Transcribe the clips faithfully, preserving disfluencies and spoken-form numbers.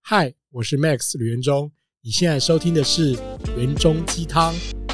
嗨，我是 Max 吕元忠，你现在收听的是元忠鸡汤。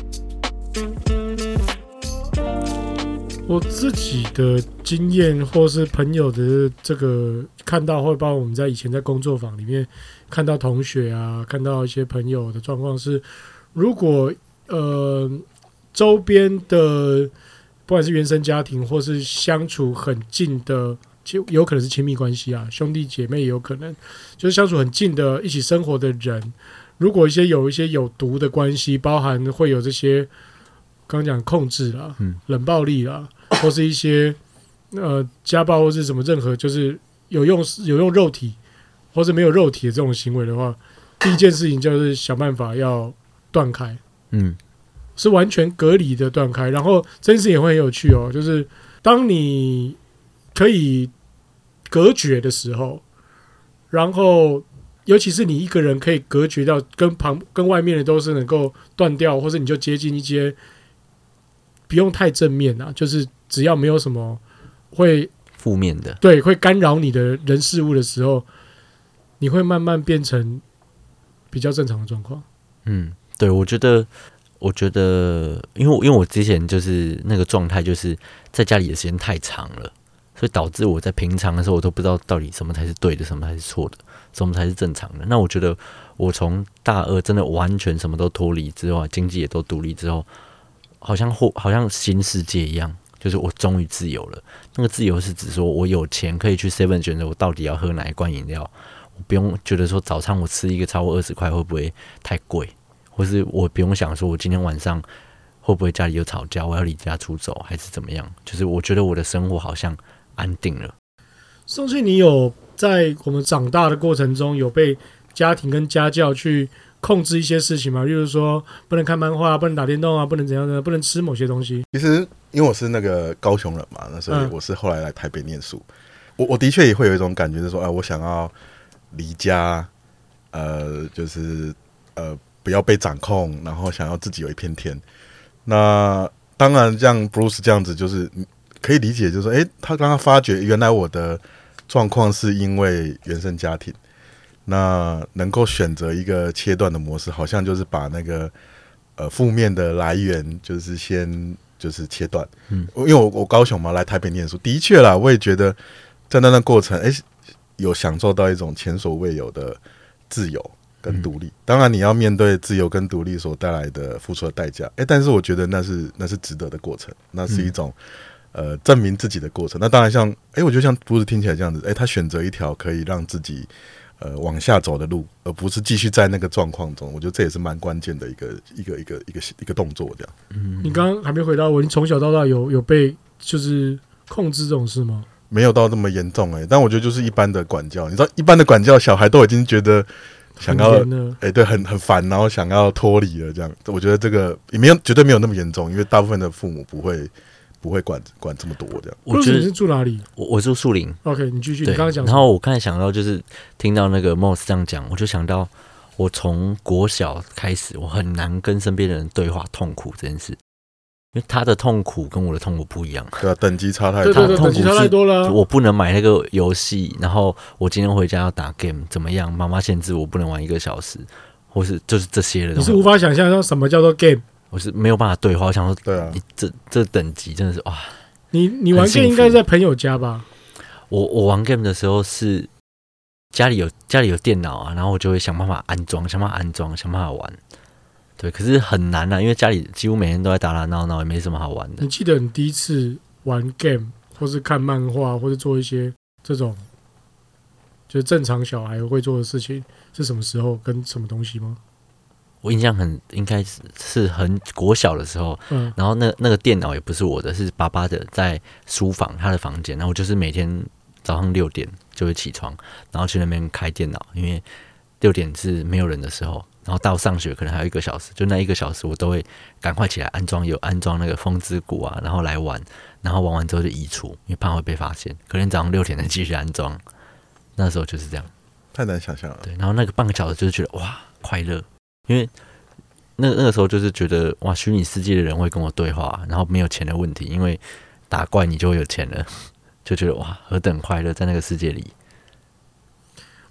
我自己的经验或是朋友的这个看到，会包括我们在以前在工作坊里面看到同学啊，看到一些朋友的状况是，如果呃周边的不管是原生家庭或是相处很近的，有可能是亲密关系啊，兄弟姐妹也有可能，就是相处很近的一起生活的人，如果一些有一些有毒的关系，包含会有这些刚刚讲控制啦、嗯、冷暴力啦，或是一些呃家暴或是什么任何就是有用有用肉体或是没有肉体的这种行为的话，第一件事情就是想办法要断开，嗯，是完全隔离的断开。然后这件事也会很有趣哦，就是当你可以隔绝的时候，然后尤其是你一个人可以隔绝到跟旁跟外面的都是能够断掉，或是你就接近一些不用太正面啊，就是只要没有什么会负面的， 对，会干扰你的人事物的时候，你会慢慢变成比较正常的状况。 嗯，对，我觉得，我觉得，因为因为我之前就是那个状态，就是在家里的时间太长了，所以导致我在平常的时候，我都不知道到底什么才是对的，什么才是错的，什么才是正常的。那我觉得，我从大二真的完全什么都脱离之后，经济也都独立之后，好像或好像新世界一样，就是我终于自由了。那个自由是指说我有钱可以去 seven 选择我到底要喝哪一罐饮料，我不用觉得说早餐我吃一个超过二十块会不会太贵，或是我不用想说我今天晚上会不会家里有吵架，我要离家出走还是怎么样。就是我觉得我的生活好像安定了。 宋庆，你有在我们长大的过程中有被家庭跟家教去控制一些事情吗？例如说不能看漫画，不能打电动啊，不能怎样的，不能吃某些东西。 其实因为我是那个高雄人嘛，那所以我是后来来台北念书，嗯、我我的确也会有一种感觉，就是说，啊，我想要离家，呃，就是呃不要被掌控，然后想要自己有一片天。那当然，像 Bruce 这样子，就是可以理解，就是说，哎，他刚刚发觉原来我的状况是因为原生家庭。那能够选择一个切断的模式，好像就是把那个呃负面的来源，就是先就是切断。嗯，因为我我高雄嘛，来台北念书，的确啦，我也觉得在那段过程，哎、欸，有享受到一种前所未有的自由跟独立。嗯、当然，你要面对自由跟独立所带来的付出的代价，哎、欸，但是我觉得那是那是值得的过程，那是一种、嗯、呃证明自己的过程。那当然像，哎、欸，我觉得像不是听起来这样子，哎、欸，他选择一条可以让自己。呃，往下走的路，而不是继续在那个状况中，我觉得这也是蛮关键的一个一个一个一个一个动作，这样。 嗯，你刚刚还没回答我，你从小到大有有被就是控制这种事吗？ 没有到那么严重哎、欸，但我觉得就是一般的管教，你知道，一般的管教，小孩都已经觉得想要哎、欸，对，很很烦，然后想要脱离了这样。我觉得这个也没有绝对没有那么严重，因为大部分的父母不会。不会管管这么多这样。 我觉得你是住哪里？ 我我住树林。 OK， 你继续。你刚刚讲。 然后我刚才想到，就是听到那个 Moss 这样讲，我就想到我从国小开始，我很难跟身边的人对话痛苦这件事，因为他的痛苦跟我的痛苦不一样。 对啊，等级差太多。 对对对，等级差太多了。 我不能买那个游戏，然后我今天回家要打 game， 怎么样？妈妈限制我不能玩一个小时，或是就是这些的。 你是无法想象到什么叫做 game。 我是没有办法对话，我想说， 对啊， 你这这等级真的是哇！ 你你玩 game 应该在朋友家吧？ 我我玩 game 的时候是家里有家里有电脑啊，然后我就会想办法安装，想办法安装，想办法玩。对，可是很难啊，因为家里几乎每天都在打打闹闹，也没什么好玩的。 你记得你第一次玩 game， 或是看漫画，或是做一些这种就是正常小孩会做的事情，是什么时候跟什么东西吗？ 我印象很应该是是很国小的时候，嗯，然后那那个电脑也不是我的，是爸爸的，在书房他的房间，然后我就是每天早上六点就会起床，然后去那边开电脑，因为六点是没有人的时候，然后到上学可能还有一个小时，就那一个小时我都会赶快起来安装，有安装那个风之谷啊，然后来玩，然后玩完之后就移除，因为怕会被发现，可能早上六点再继续安装，那时候就是这样， 太难想象了。 对，然后那个半个小时就是觉得哇快乐。因为那那个时候就是觉得哇，虚拟世界的人会跟我对话，然后没有钱的问题，因为打怪你就会有钱了，就觉得哇，何等快乐在那个世界里。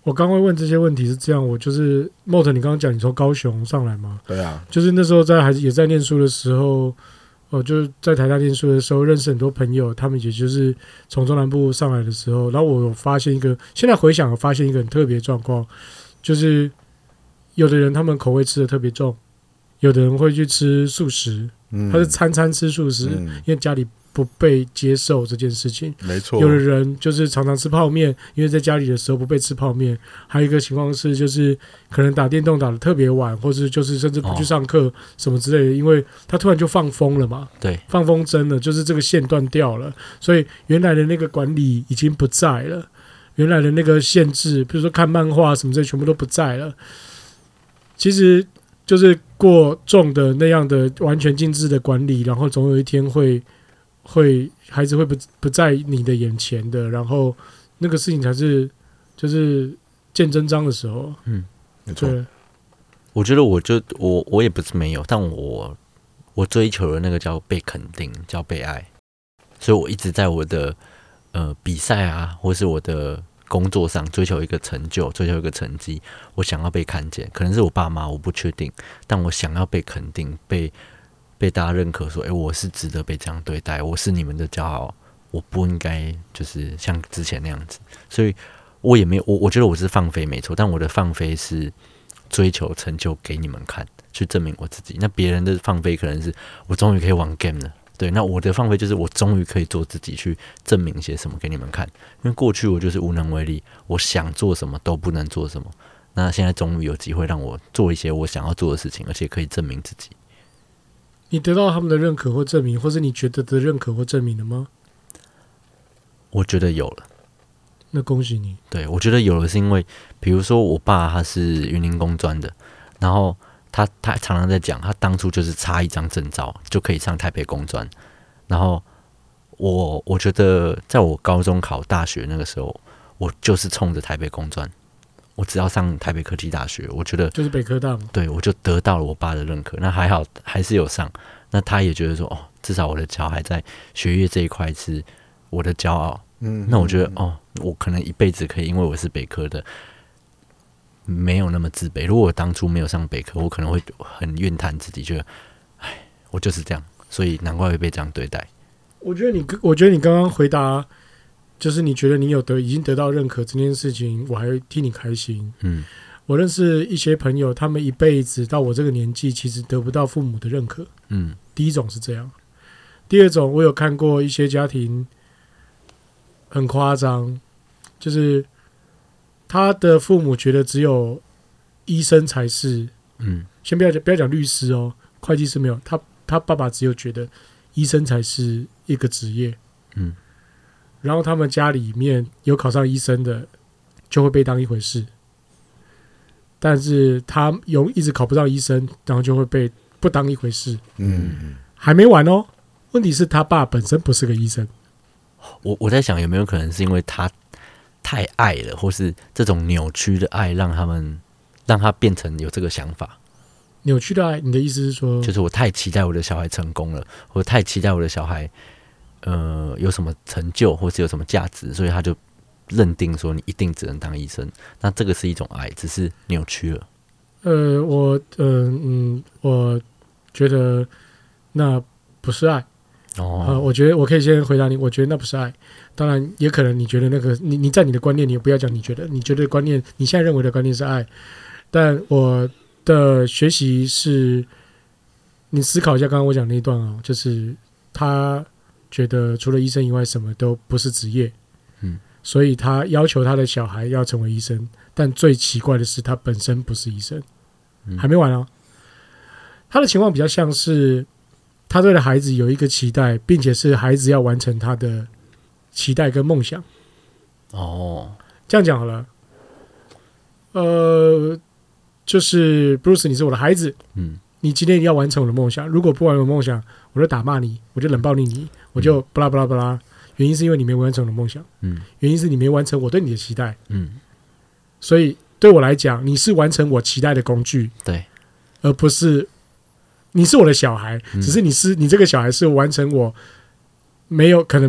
我刚会问这些问题是这样，我就是 Mot， 你刚刚讲你从高雄上来嘛？ 对啊， 就是那时候在还是也在念书的时候，哦，就是在台大念书的时候，认识很多朋友，他们也就是从中南部上来的时候，然后我有发现一个，现在回想有发现一个很特别的状况，就是有的人他们口味吃的特别重，有的人会去吃素食， 嗯， 他是餐餐吃素食， 嗯因为家里不被接受这件事情。 没错， 有的人就是常常吃泡面，因为在家里的时候不被吃泡面。还有一个情况是，就是可能打电动打得特别晚，或是就是甚至不去上课什么之类的，因为他突然就放风了嘛， 对， 放风筝了，就是这个线断掉了，所以原来的那个管理已经不在了，原来的那个限制，比如说看漫画什么这些全部都不在了。其实就是过重的那样的完全禁制的管理，然后总有一天会。会孩子会不不在你的眼前的，然后那个事情才是就是见真章的时候。 嗯， 没错。 我觉得我就我我也不是没有，但我我追求的那个叫被肯定，叫被爱，所以我一直在我的呃比赛啊，或是我的工作上追求一个成就，追求一个成绩，我想要被看见，可能是我爸妈，我不确定，但我想要被肯定，被。被大家认可说，哎、欸，我是值得被这样对待，我是你们的骄傲，我不应该就是像之前那样子，所以我也没有，我我觉得我是放飞没错，但我的放飞是追求成就给你们看，去证明我自己。那别人的放飞可能是我终于可以玩 game 了，对，那我的放飞就是我终于可以做自己，去证明些什么给你们看。因为过去我就是无能为力，我想做什么都不能做什么，那现在终于有机会让我做一些我想要做的事情，而且可以证明自己。 你得到他们的认可或证明，或是你觉得的认可或证明了吗？ 我觉得有了。 那恭喜你。 对，我觉得有了是因为，比如说我爸他是云林工专的，然后他他常常在讲，他当初就是差一张证照就可以上台北工专，然后我我觉得在我高中考大学那个时候，我就是冲着台北工专，我只要上台北科技大学，我觉得就是北科大嘛， 对，我就得到了我爸的认可。那还好，还是有上。那他也觉得说，哦，至少我的小孩在学业这一块是我的骄傲。嗯，那我觉得，哦，我可能一辈子可以，因为我是北科的，没有那么自卑。如果我当初没有上北科，我可能会很怨叹自己，觉得，哎，我就是这样，所以难怪会被这样对待。 我觉得你，我觉得你刚刚回答。就是你觉得你有得已经得到认可这件事情，我还替你开心。嗯，我认识一些朋友，他们一辈子到我这个年纪，其实得不到父母的认可。嗯，第一种是这样，第二种我有看过一些家庭很夸张，就是他的父母觉得只有医生才是。嗯，先不要讲不要讲律师哦，会计师没有，他他爸爸只有觉得医生才是一个职业。嗯。然后他们家里面有考上医生的，就会被当一回事。但是他有一直考不上医生，然后就会被不当一回事。嗯，还没完哦。问题是他爸本身不是个医生。 我我在想有没有可能是因为他太爱了，或是这种扭曲的爱，让他们让他变成有这个想法。 扭曲的爱，你的意思是说， 就是我太期待我的小孩成功了，或太期待我的小孩。呃，有什么成就或是有什么价值，所以他就认定说你一定只能当医生。那这个是一种爱，只是扭曲了。 呃，我呃嗯，我觉得那不是爱。哦、呃，我觉得我可以先回答你，我觉得那不是爱。当然，也可能你觉得那个你你在你的观念，你不要讲你觉得，你觉得观念，你现在认为的观念是爱。但我的学习是，你思考一下刚刚我讲那一段哦，就是他。觉得除了医生以外什么都不是职业，嗯，所以他要求他的小孩要成为医生，但最奇怪的是他本身不是医生，嗯、还没完哦。他的情况比较像是他对孩子有一个期待，并且是孩子要完成他的期待跟梦想。哦，这样讲好了，呃，就是 Bruce， 你是我的孩子，嗯。你今天要完成我的梦想，如果不完成我的梦想，我就打骂你，我就冷暴力你，我就不啦不啦不啦。原因是因为你没完成我的梦想，嗯，原因是你没完成我对你的期待，嗯，所以对我来讲，你是完成我期待的工具， 对， 而不是你是我的小孩，只是你是你这个小孩是完成我没有可能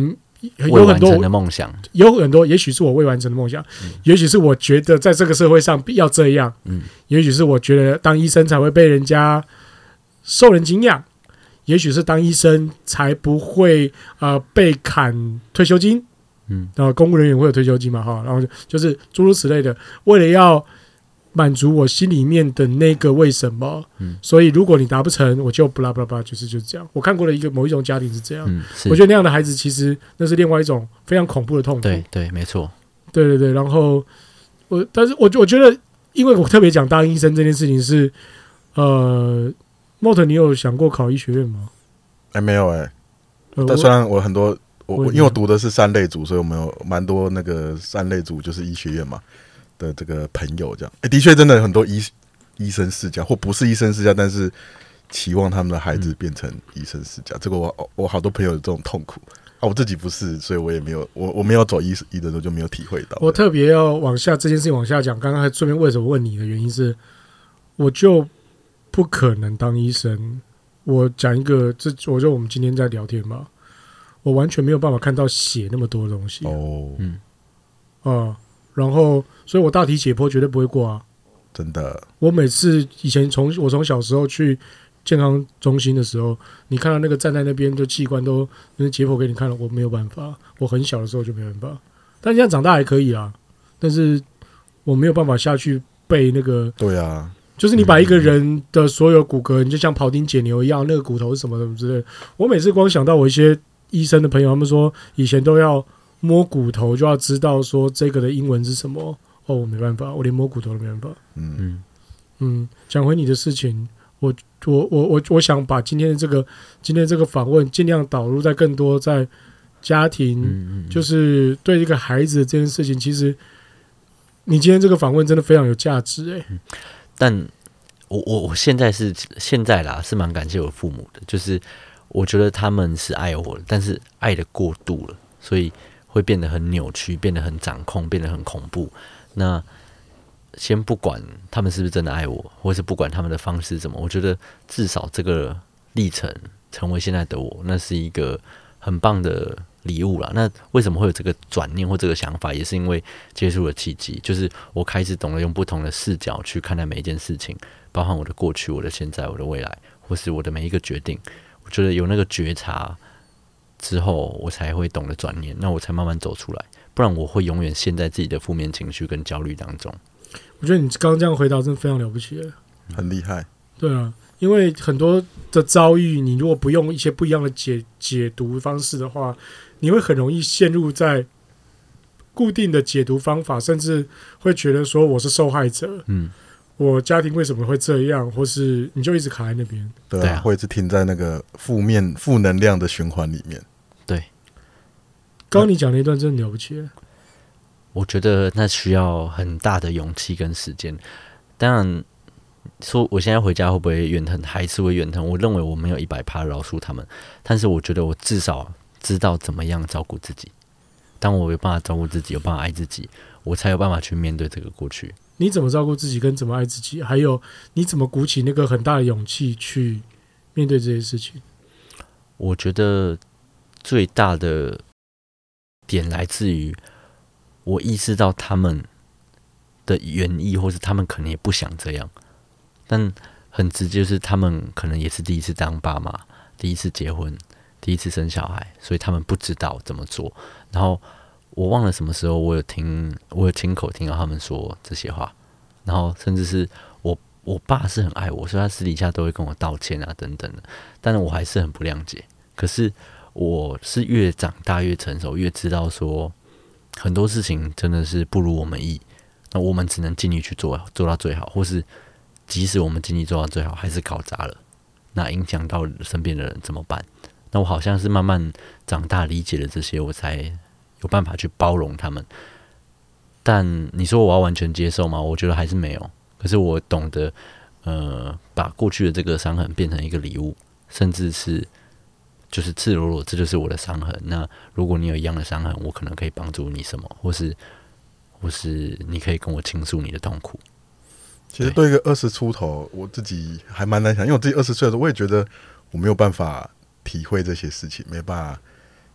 未完成的梦想， 有很多，也许是我未完成的梦想，嗯、也许是我觉得在这个社会上要这样，嗯，也许是我觉得当医生才会被人家受人敬仰，也许是当医生才不会呃被砍退休金，嗯，然后公务人员会有退休金嘛，哈，然后就是诸如此类的，为了要满足我心里面的那个为什么，嗯，所以如果你达不成，我就不啦不啦不啦，就是就是这样。我看过的一个某一种家庭是这样，嗯，我觉得那样的孩子其实那是另外一种非常恐怖的痛苦。 对对，没错， 对对对。然后我，但是我我觉得，因为我特别讲当医生这件事情是，呃，Mort，你有想过考医学院吗？ 哎、欸，没有哎、欸。呃、但虽然我很多，我我因为我读的是三类组，所以我们有蛮多那个三类组就是医学院嘛。的这个朋友这样，哎、欸，的确真的很多医医生世家，或不是医生世家，但是期望他们的孩子变成医生世家，嗯、这个我我好多朋友有这种痛苦啊，我自己不是，所以我也没有，我我没有走医医的时候就没有体会到。 我特别要往下这件事情往下讲，刚刚还顺便为什么问你的原因是，我就不可能当医生。我讲一个，这我就我们今天在聊天嘛，我完全没有办法看到血那么多的东西哦，嗯，啊、呃。然后，所以我大体解剖绝对不会过啊！ 真的， 我每次以前从我从小时候去健康中心的时候，你看到那个站在那边的器官都那解剖给你看了，我没有办法。我很小的时候就没办法，但现在长大还可以啦。但是我没有办法下去背那个。 对啊， 就是你把一个人的所有骨骼，你就像庖丁解牛一样，那个骨头是什么什么之类的。我每次光想到我一些医生的朋友，他们说以前都要。摸骨头就要知道说这个的英文是什么哦，我没办法，我连摸骨头都没办法。嗯嗯，讲回你的事情，我我我我我想把今天的这个今天的这个访问尽量导入在更多在家庭，嗯嗯就是对这个孩子的这件事情，其实你今天这个访问真的非常有价值哎、欸嗯。 但我我我现在是现在啦，是蛮感谢我父母的，就是我觉得他们是爱我的，但是爱的过度了，所以。会变得很扭曲，变得很掌控，变得很恐怖。那先不管他们是不是真的爱我，或是不管他们的方式怎么，我觉得至少这个历程成为现在的我，那是一个很棒的礼物啦。那为什么会有这个转念或这个想法，也是因为接触了契机，就是我开始懂得用不同的视角去看待每一件事情，包含我的过去、我的现在、我的未来，或是我的每一个决定。我觉得有那个觉察。之后我才会懂得转念，那我才慢慢走出来，不然我会永远陷在自己的负面情绪跟焦虑当中。 我觉得你刚刚这样回答真的非常了不起了， 很厉害。 对啊，因为很多的遭遇，你如果不用一些不一样的解解读方式的话，你会很容易陷入在固定的解读方法，甚至会觉得说我是受害者。嗯。我家庭为什么会这样，或是你就一直卡在那边， 对啊，会一直停在那个负面、负能量的循环里面。 对， 刚刚你讲那段真的了不起， 我觉得那需要很大的勇气跟时间。当然，说我现在回家会不会怨恨，还是会怨恨。我认为我没有一百趴饶恕他们，但是我觉得我至少知道怎么样照顾自己。当我有办法照顾自己，有办法爱自己，我才有办法去面对这个过去。 你怎么照顾自己，跟怎么爱自己，还有你怎么鼓起那个很大的勇气去面对这些事情？ 我觉得最大的点来自于我意识到他们的原意，或是他们可能也不想这样，但很直接就是他们可能也是第一次当爸妈，第一次结婚，第一次生小孩，所以他们不知道怎么做。然后我忘了什么时候，我有听，我有亲口听到他们说这些话，然后甚至是我我爸是很爱我，所以他私底下都会跟我道歉啊等等的，但是我还是很不谅解。可是我是越长大越成熟，越知道说很多事情真的是不如我们意，那我们只能尽力去做，做到最好，或是即使我们尽力做到最好，还是搞砸了，那影响到身边的人怎么办？那我好像是慢慢长大理解了这些，我才有办法去包容他们。但你说我要完全接受吗？我觉得还是没有。可是我懂得，呃，把过去的这个伤痕变成一个礼物，甚至是就是赤裸裸，这就是我的伤痕。那如果你有一样的伤痕，我可能可以帮助你什么，或是或是你可以跟我倾诉你的痛苦。 其实对一个二十出头，我自己还蛮难想，因为我自己二十岁的时候，我也觉得我没有办法体会这些事情，没办法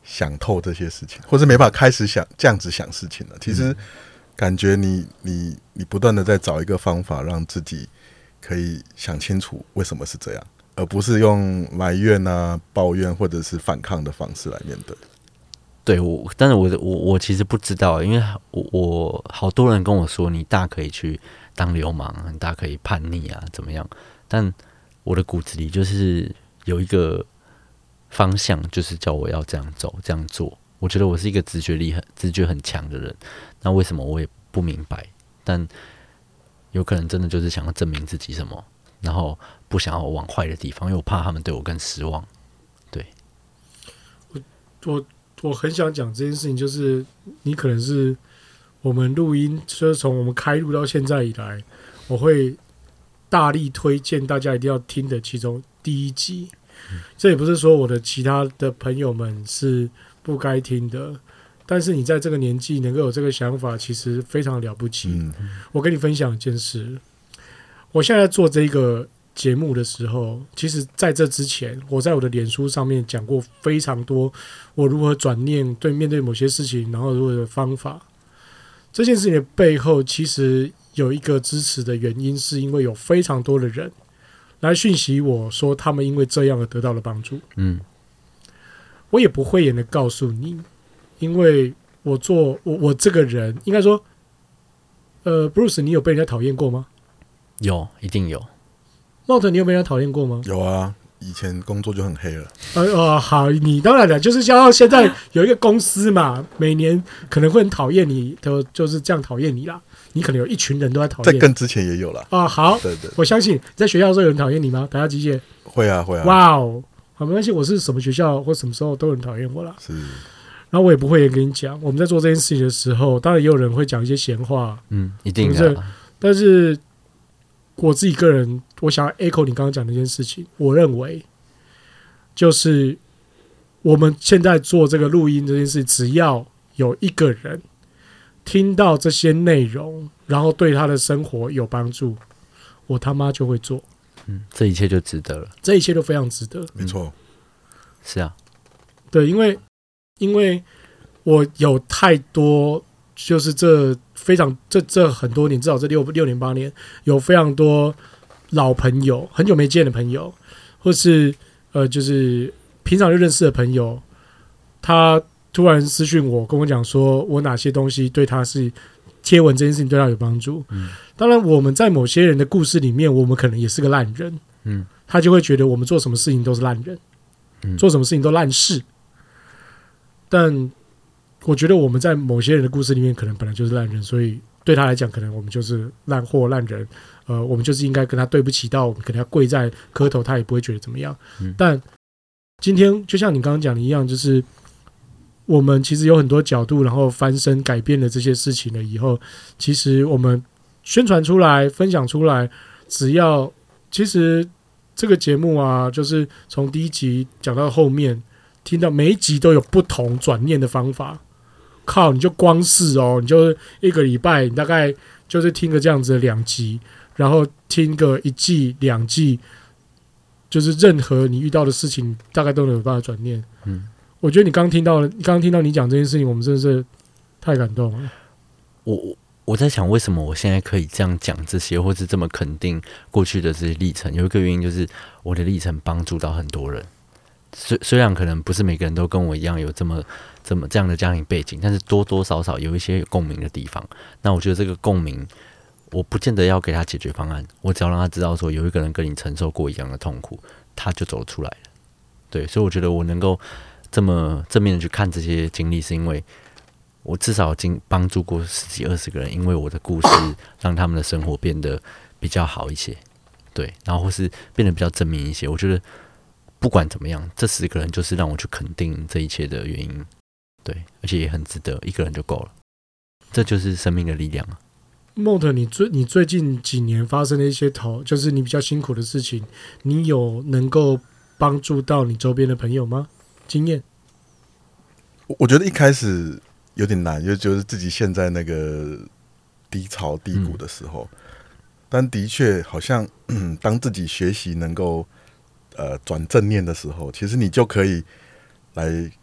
想透这些事情，或是没办法开始想这样子想事情了。其实感觉你你你不断的在找一个方法，让自己可以想清楚为什么是这样，而不是用埋怨啊、抱怨或者是反抗的方式来面对。 对我，但是我我我其实不知道，因为我我好多人跟我说，你大可以去当流氓，你大可以叛逆啊，怎么样？但我的骨子里就是有一个方向，就是叫我要这样走、这样做。我觉得我是一个直觉力很、直觉很强的人。那为什么我也不明白？但有可能真的就是想要证明自己什么，然后不想要往坏的地方，因为我怕他们对我更失望。对， 我我我很想讲这件事情，就是你可能是我们录音，就是从我们开录到现在以来，我会大力推荐大家一定要听的其中第一集。这也不是说我的其他的朋友们是不该听的，但是你在这个年纪能够有这个想法，其实非常了不起。嗯、我跟你分享一件事，我现在做这个节目的时候，其实在这之前，我在我的脸书上面讲过非常多我如何转念对面对某些事情，然后如何的方法。这件事情的背后，其实有一个支持的原因，是因为有非常多的人来讯息我说，他们因为这样而得到了帮助。嗯，我也不讳言的告诉你，因为我做我我这个人，应该说，呃 ，Bruce， 你有被人家讨厌过吗？ 有，一定有。 Mount， 你有被人家讨厌过吗？ 有啊，以前工作就很黑了。 呃呃，好，你当然了，就是像现在有一个公司嘛，每年可能会很讨厌你，就就是这样讨厌你啦。你可能有一群人都在讨厌， 在更之前也有啦。 啊。好， 对对， 我相信在学校的时候有人讨厌你吗？打下机械会啊会啊。 哇哦，好，没关系，我是什么学校或什么时候都有人讨厌我啦。 是， 然后我也不会跟你讲，我们在做这件事情的时候，当然也有人会讲一些闲话， 嗯，一定的。 但是我自己个人，我想要 echo 你刚刚讲的那件事情，我认为就是我们现在做这个录音这件事，只要有一个人听到这些内容，然后对他的生活有帮助，我他妈就会做。 嗯，这一切就值得了， 这一切都非常值得。 没错， 是啊， 对，因为因为我有太多，就是这非常这这很多年，至少这六六年八年，有非常多老朋友，很久没见的朋友，或是呃，就是平常就认识的朋友，他突然私讯我，跟我讲说我哪些东西对他是贴文这件事情对他有帮助。嗯，当然我们在某些人的故事里面，我们可能也是个烂人。嗯，他就会觉得我们做什么事情都是烂人，嗯、做什么事情都烂事。但我觉得我们在某些人的故事里面，可能本来就是烂人，所以对他来讲，可能我们就是烂货、烂人。呃，我们就是应该跟他对不起到，我们可能要跪在磕头，他也不会觉得怎么样。嗯、但今天就像你刚刚讲的一样，就是我们其实有很多角度，然后翻身改变了这些事情了以后，其实我们宣传出来、分享出来，只要其实这个节目啊，就是从第一集讲到后面，听到每一集都有不同转念的方法。靠，你就光是哦，你就一个礼拜，你大概就是听个这样子的两集，然后听个一季、两季，就是任何你遇到的事情，大概都能有办法转念。嗯，我觉得你刚听到，刚刚听到你讲这件事情，我们真的是太感动了。 我我在想，为什么我现在可以这样讲这些，或是这么肯定过去的这些历程？有一个原因就是我的历程帮助到很多人。虽虽然可能不是每个人都跟我一样有这么这么这样的家庭背景，但是多多少少有一些有共鸣的地方。那我觉得这个共鸣，我不见得要给他解决方案，我只要让他知道说，有一个人跟你承受过一样的痛苦，他就走出来了。对，所以我觉得我能够这么正面的去看这些经历，是因为我至少已经帮助过十几二十个人，因为我的故事让他们的生活变得比较好一些，对，然后或是变得比较正面一些。我觉得不管怎么样，这十个人就是让我去肯定这一切的原因，对，而且也很值得，一个人就够了，这就是生命的力量啊。 Mount，你最你最近几年发生的一些讨，就是你比较辛苦的事情，你有能够帮助到你周边的朋友吗？经验？ 我觉得一开始有点难，就就是自己陷在那个低潮低谷的时候，嗯、但的确好像、嗯、当自己学习能够呃转正念的时候，其实你就可以来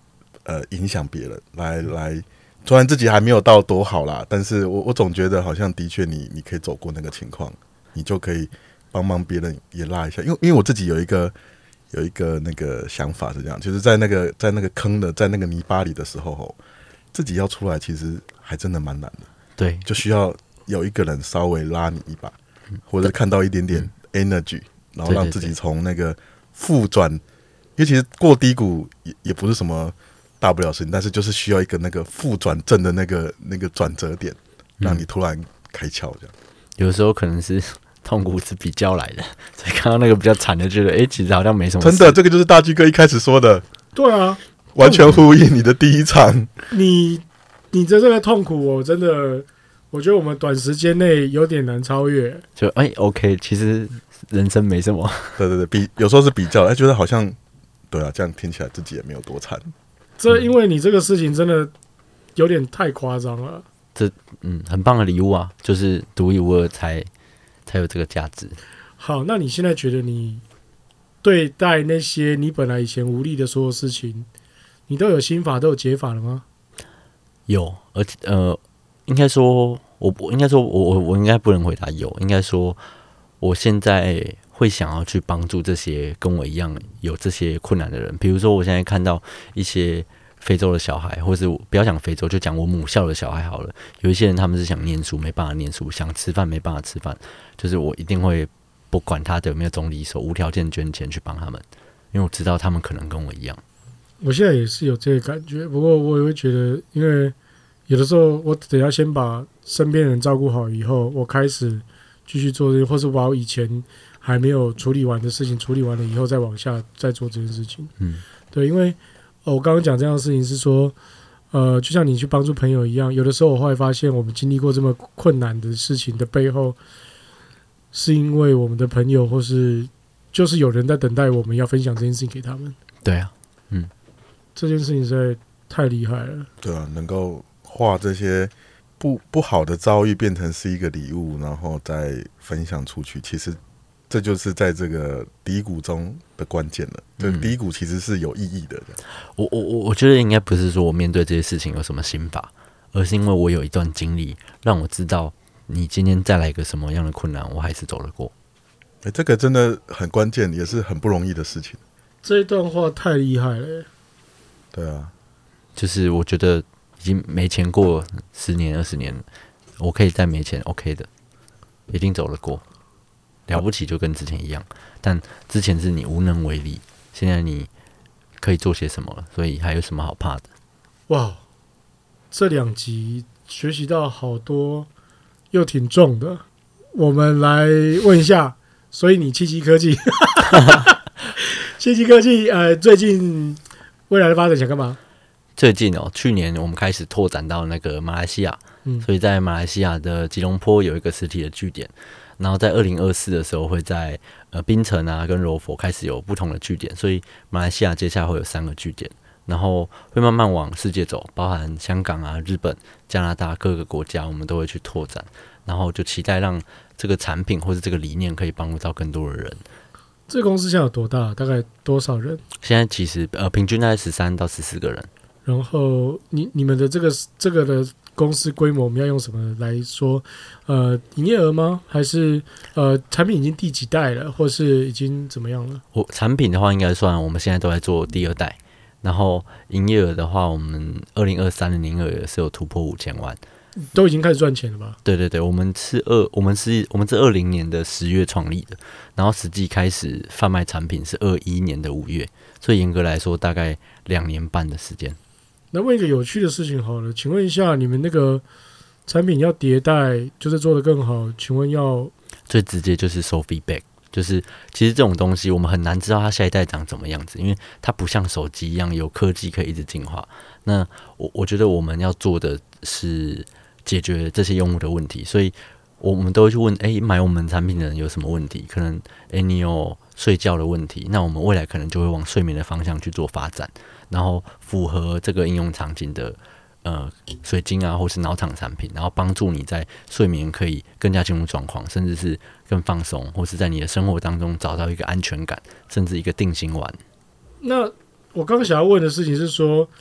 呃影响别人，来来，虽然自己还没有到多好啦，但是我我总觉得好像的确你你可以走过那个情况，你就可以帮忙别人也拉一下，因为因为我自己有一个有一个那个想法是这样，就是在那个在那个坑的在那个泥巴里的时候，自己要出来其实还真的蛮难的， 对， 就需要有一个人稍微拉你一把，或者看到一点点 energy，、嗯、然后让自己从那个负转，因为其实过低谷 也, 也不是什么大不了事情，但是就是需要一个那个负转正的那个那个转折点，让你突然开窍这样。 有的时候可能是痛苦是比较来的，所以看到那个比较惨的，觉得哎、欸，其实好像没什么事。 真的，这个就是大G哥一开始说的。 对啊， 完全呼应你的第一场。 你你的这个痛苦，我真的，我觉得我们短时间内有点难超越。 就哎、欸、，OK， 其实人生没什么。 对对对，比有时候是比较，哎，觉得好像对啊，这样听起来自己也没有多惨。 这因为你这个事情真的有点太夸张了。 这嗯，很棒的礼物啊，就是独一无二才才有这个价值。 好，那你现在觉得你对待那些你本来以前无力的所有事情，你都有心法，都有解法了吗？ 有，而且呃，应该说，我应该说我我我应该不能回答有，应该说，我现在会想要去帮助这些跟我一样有这些困难的人。比如说，我现在看到一些非洲的小孩，或是不要讲非洲，就讲我母校的小孩好了。有一些人他们是想念书，没办法念书；想吃饭，没办法吃饭。就是我一定会不管他的有没有总理手，无条件捐钱去帮他们，因为我知道他们可能跟我一样。 我现在也是有这个感觉，不过我也会觉得，因为有的时候我得要先把身边人照顾好，以后我开始继续做这些，或是把我以前还没有处理完的事情处理完了以后，再往下再做这件事情。 嗯， 对，因为、哦、我刚刚讲这样的事情是说，呃，就像你去帮助朋友一样，有的时候我后来发现，我们经历过这么困难的事情的背后，是因为我们的朋友或是就是有人在等待我们要分享这件事情给他们。 对啊，嗯。 这件事情实在太厉害了。 对啊，能够化这些不不好的遭遇变成是一个礼物，然后再分享出去，其实这就是在这个低谷中的关键了。这、嗯、低谷其实是有意义的。 我我我我觉得应该不是说我面对这些事情有什么心法，而是因为我有一段经历，让我知道你今天再来一个什么样的困难，我还是走得过。 欸、这个真的很关键，也是很不容易的事情。 这一段话太厉害了耶。 对啊， 就是我觉得已经没钱过十年二十年了，我可以再没钱 OK 的，一定走得过。了不起就跟之前一样，但之前是你无能为力，现在你可以做些什么了，所以还有什么好怕的？ 哇，这两集学习到好多，又挺重的。我们来问一下，所以你七七科技，七七科技呃，最近未来的发展想干嘛？ 最近哦，去年我们开始拓展到那个马来西亚，嗯，所以在马来西亚的吉隆坡有一个实体的据点，然后在二零二四的时候会在呃槟城啊跟柔佛开始有不同的据点，所以马来西亚接下来会有三个据点，然后会慢慢往世界走，包含香港啊、日本、加拿大各个国家，我们都会去拓展，然后就期待让这个产品或是这个理念可以帮助到更多的人。 这个公司现在有多大？大概多少人？ 现在其实呃平均大概十三到十四个人。 然后你你们的这个这个的公司规模，我们要用什么来说？呃，营业额吗？还是呃产品已经第几代了，或是已经怎么样了？ 我产品的话，应该算我们现在都在做第二代。然后营业额的话，我们二零二三的营业额是有突破五千万。 都已经开始赚钱了吧？ 对对对，我们是二，我们是我们是二零年的十月创立的，然后实际开始贩卖产品是二一年的五月，所以严格来说大概两年半的时间。 那问一个有趣的事情好了，请问一下，你们那个产品要迭代，就是做得更好，请问要最直接就是收 feedback， 就是其实这种东西我们很难知道它下一代长怎么样子，因为它不像手机一样有科技可以一直进化。那我我觉得我们要做的是解决这些用户的问题，所以我们都会去问，哎、欸，买我们产品的人有什么问题？可能，哎、欸，你有睡觉的问题，那我们未来可能就会往睡眠的方向去做发展，然后符合这个应用场景的呃水晶啊，或是脑场产品，然后帮助你在睡眠可以更加进入状况，甚至是更放松，或是在你的生活当中找到一个安全感，甚至一个定心丸。 那我刚刚想要问的事情是说，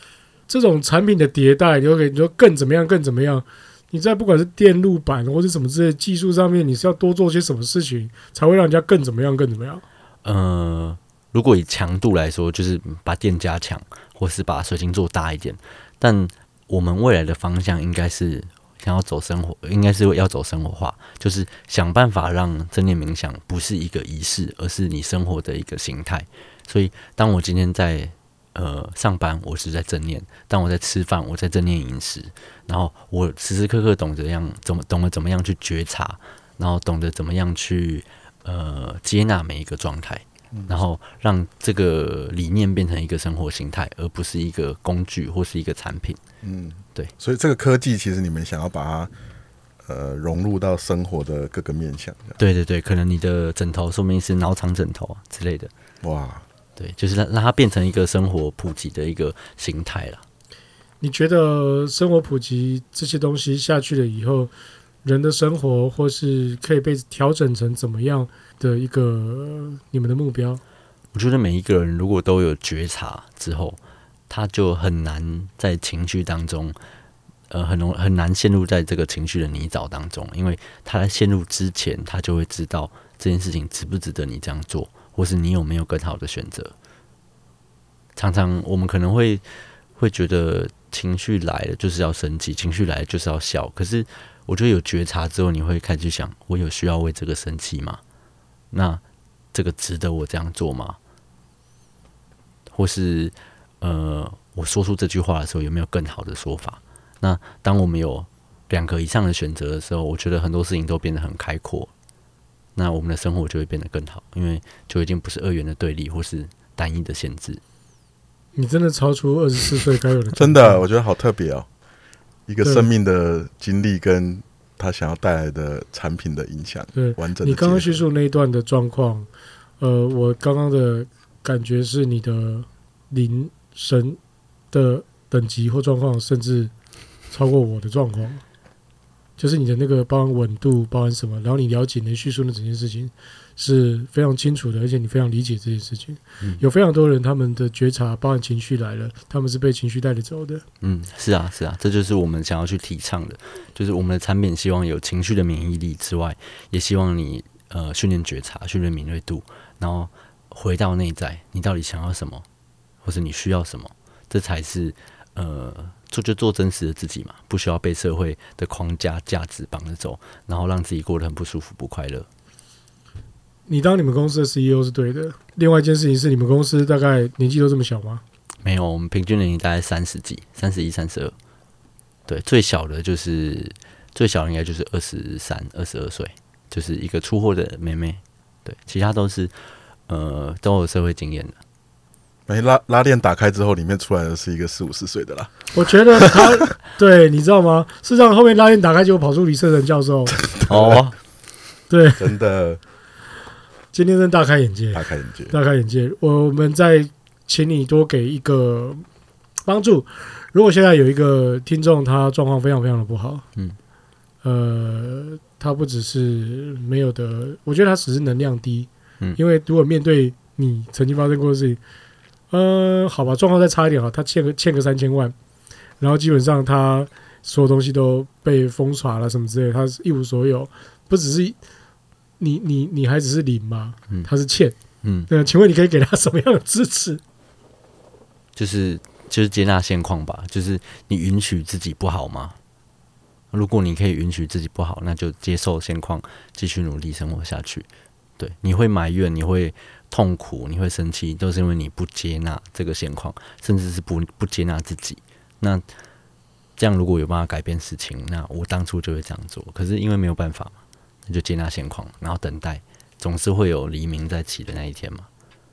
这种产品的迭代，你就可以你说更怎么样更怎么样，你在不管是电路板或是什么之类的技术上面，你是要多做些什么事情，才会让人家更怎么样更怎么样？ 呃，如果以强度来说，就是把电加强，或是把水晶做大一点。但我们未来的方向应该是想要走生活，应该是要走生活化，就是想办法让正念冥想不是一个仪式，而是你生活的一个形态。所以，当我今天在呃上班，我是在正念；当我在吃饭，我在正念饮食。然后我时时刻刻懂得样怎么懂得怎么样去觉察，然后懂得怎么样去呃接纳每一个状态。然后让这个理念变成一个生活形态，而不是一个工具或是一个产品。嗯，对。 所以这个科技其实你们想要把它呃融入到生活的各个面向。 对对对，可能你的枕头说明是脑场枕头啊之类的。哇，对，就是让让它变成一个生活普及的一个形态了。 你觉得生活普及这些东西下去了以后，人的生活或是可以被调整成怎么样的一个你们的目标？ 我觉得每一个人如果都有觉察之后，他就很难在情绪当中，呃，很容很难陷入在这个情绪的泥沼当中，因为他在陷入之前，他就会知道这件事情值不值得你这样做，或是你有没有更好的选择。常常我们可能会会觉得情绪来了就是要生气，情绪来了就是要笑，可是我觉得有觉察之后，你会开始去想，我有需要为这个生气吗？那这个值得我这样做吗？或是呃，我说出这句话的时候，有没有更好的说法？那当我们有两个以上的选择的时候，我觉得很多事情都变得很开阔，那我们的生活就会变得更好，因为就已经不是二元的对立或是单一的限制。 你真的超出二十四岁该有的， 真的，我觉得好特别哦！一个生命的经历跟他想要带来的产品的影响， 对， 完整的。 你刚刚叙述那一段的状况，呃，我刚刚的感觉是你的灵神的等级或状况，甚至超过我的状况，就是你的那个包含稳度，包含什么，然后你了解你的叙述的整件事情是非常清楚的，而且你非常理解这件事情。嗯、有非常多人他们的觉察，包含情绪来了，他们是被情绪带着走的。 嗯，是啊，是啊，这就是我们想要去提倡的，就是我们的产品希望有情绪的免疫力之外，也希望你呃训练觉察，训练敏锐度，然后回到内在，你到底想要什么，或是你需要什么，这才是呃做就做真实的自己嘛，不需要被社会的框架价值绑着走，然后让自己过得很不舒服、不快乐。 你当你们公司的 C E O 是对的。另外一件事情是，你们公司大概年纪都这么小吗？ 没有，我们平均年龄大概三十几，三十一、三十二。对，最小的就是最小的应该就是二十三、二十二岁，就是一个出货的妹妹。对，其他都是呃都有社会经验的。 哎，拉拉链打开之后，里面出来的是一个四五十岁的啦。 我觉得他对，你知道吗？事实上，后面拉链打开，结果跑出李圣仁教授。 哦， 对，真的。 今天真大开眼界， 大开眼界， 大开眼界。我们再请你多给一个帮助。如果现在有一个听众，他状况非常非常的不好，嗯，呃，他不只是没有的，我觉得他只是能量低，嗯，因为如果面对你曾经发生过的事情，呃，好吧，状况再差一点，好，他欠个欠个三千万，然后基本上他所有东西都被封锁了，什么之类的，他一无所有，不只是。你你你还只是零吗？嗯、他是欠，嗯，那请问你可以给他什么样的支持？ 就是就是接纳现况吧，就是你允许自己不好吗？如果你可以允许自己不好，那就接受现况，继续努力生活下去。对，你会埋怨，你会痛苦，你会生气，都是因为你不接纳这个现况，甚至是不不接纳自己。那这样如果有办法改变事情，那我当初就会这样做。可是因为没有办法嘛。那就接纳现况，然后等待，总是会有黎明在起的那一天嘛。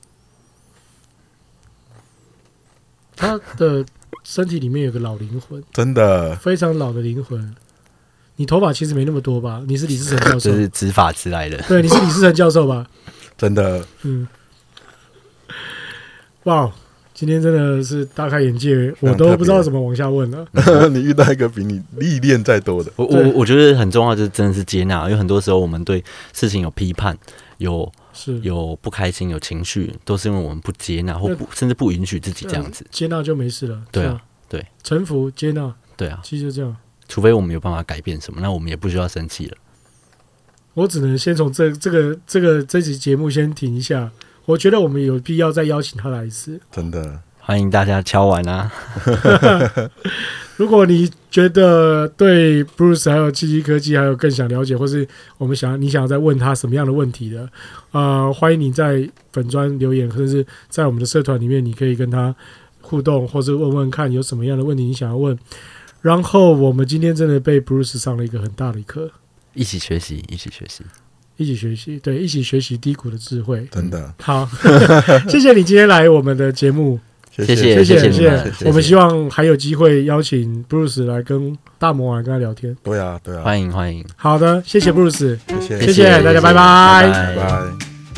他的身体里面有个老灵魂， 真的非常老的灵魂。你头发其实没那么多吧？你是李志成教授， 这是植发之来的。 对，你是李志成教授吧？ 真的， 嗯。哇，今天真的是大开眼界，我都不知道怎么往下问了。 你遇到一个比你历练再多的， 我我我觉得很重要，就是真的是接纳，因为很多时候我们对事情有批判，有是有不开心，有情绪，都是因为我们不接纳或不甚至不允许自己这样子。 接纳就没事了。 对啊， 对， 臣服接纳， 对啊， 其实就这样。 除非我们有办法改变什么，那我们也不需要生气了。 我只能先从这这个这个这集节目先停一下，我觉得我们有必要再邀请他来一次， 真的欢迎大家敲完啊！ 如果你觉得对 Bruce 还有七七科技还有更想了解，或是我们想你想要再问他什么样的问题的，呃，欢迎你在粉专留言，或者是在我们的社团里面，你可以跟他互动，或是问问看有什么样的问题你想要问。然后我们今天真的被 Bruce 上了一个很大的一课， 一起学习，一起学习， 一起学习，对，一起学习低谷的智慧。 真的好，谢谢你今天来我们的节目。 谢谢谢谢谢谢，我们希望还有机会邀请 Bruce 来跟大魔王跟他聊天。 对啊对啊， 欢迎欢迎， 好的，谢谢 Bruce， 谢谢谢谢大家，拜拜拜拜。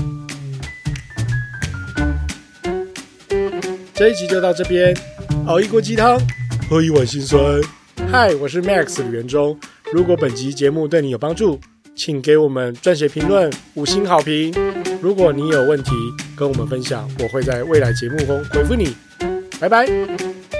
这一集就到这边，熬一锅鸡汤，喝一碗辛酸。嗨，我是 Max 吕元忠。如果本集节目对你有帮助，请给我们撰写评论、五星好评。如果你有问题跟我们分享，我会在未来节目中回复你。拜拜。